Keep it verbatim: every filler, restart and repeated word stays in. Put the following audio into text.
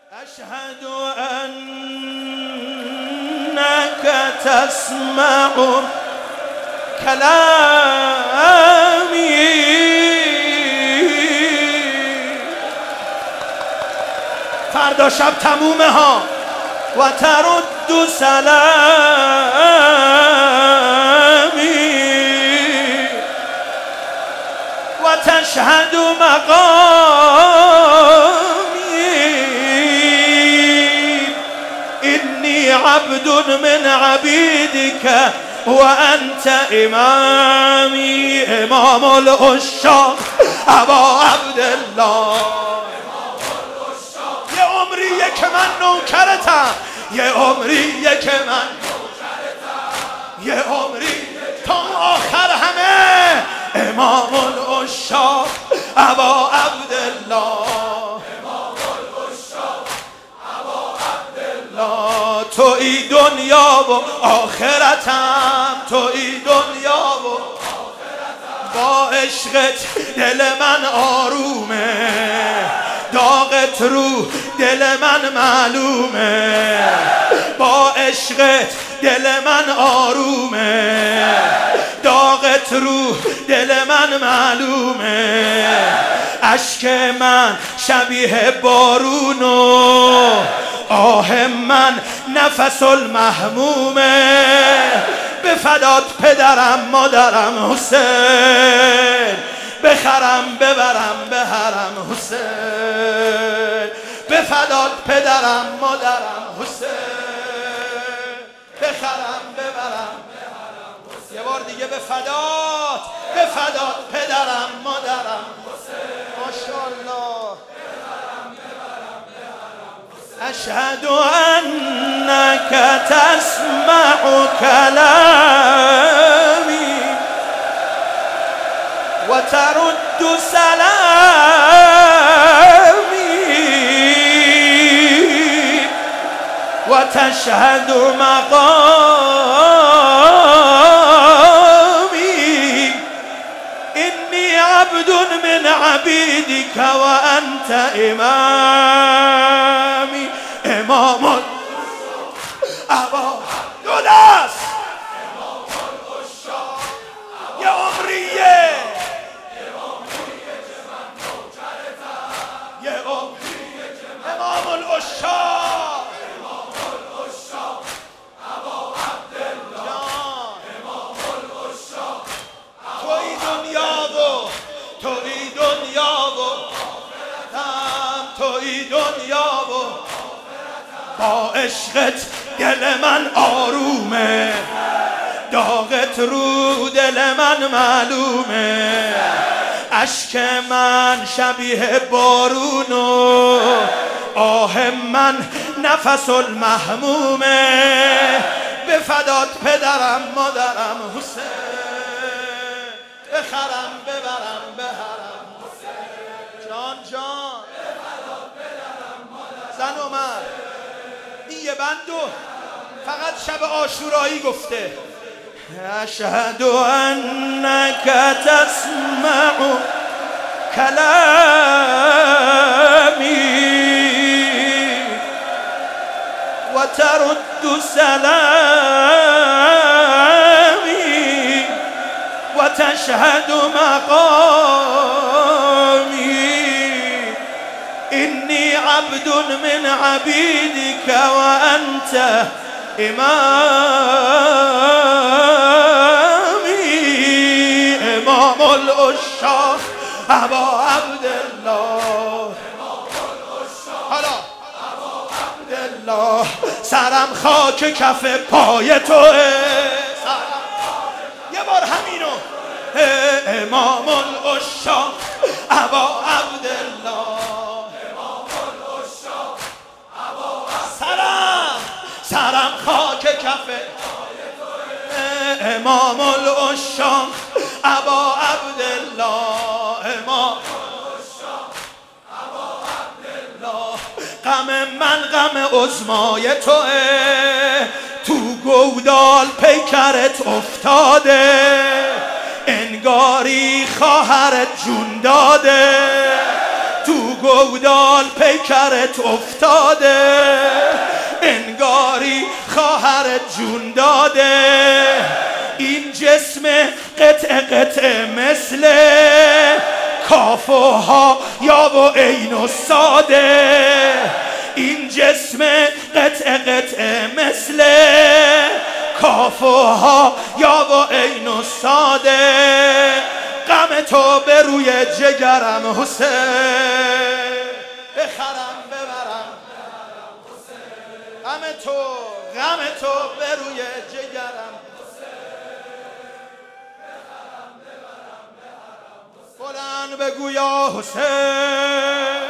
أشهد أنك تسمع كلامي فردا شب تمومه ها و ترد سلامی و تشهد مقامی إني عبد من عبيدك وأنت إمامي إمام العشاق أبا عبدالله یه عمریه که من نوکرتم یه عمریه که من نوکرتم یه عمری تا آخر همه امام العشاق ابا عبدالله امام العشاق ابا عبدالله توی دنیا و آخرتم توی دنیا و آخرتم با عشقت دل من آرومه داغت رو دل من معلومه با عشقت دل من آرومه داغت رو دل من معلومه اشک من شبیه بارونو آه من نفس المحمومه به فدات پدرم مادرم حسین بخرم ببرم به حرم حسین به فدات پدرم مادرم حسین بخرم ببرم به حرم حسین یه بار دیگه به فدات به فدات پدرم مادرم حسین ماشاءالله بخرم ببرم به حرم حسین اشهد انک تسمع کلامی و ترد سلامی و تشهد مقامی إني عبد من عبيدك وأنت إمامي امام ابا دو دست یه عمریه امام العشاق امام العشاق ابا عبدالله امام العشاق توی دنیا و توی دنیا و آخرتم توی دنیا و آخرتم با عشقت دل من آرومه داغت رو دل من معلومه اشک من شبیه بارونو آه من نفس المحمومه به فدات پدرم مادرم حسین بخرم ببرم به حرم حسین جان جان به فدات پدرم مادرم زن عمر این یه بندو فقط شب عاشورایی گفته اشهد انک تسمع کلامی و ترد سلامی و تشهد مقامی إني عبد من عبيدك وأنت إمامي امام العشاق ابا عبدالله حالا ابا عبدالله سرم خاک کف پای توه یه بار همینو امام العشاق ابا عبدالله سرم سرم خاک کف امام العشاق ابا عبدالله امام العشاق ابا عبدالله غم من غم عظمای توه تو گودال پیکرت افتاده انگاری خواهرت جون داده تو گودال پیکرت افتاده، انگاری خواهرت جون داده. این جسم قطع قطع مثل کافوها یا و عین و ساده. این جسم قطع قطع مثل کافوها یا و عین و ساده. غم تو به روی جگرم حسین، بخرم ببرم غم تو، غم تو به روی جگرم بلند بگو یا حسین.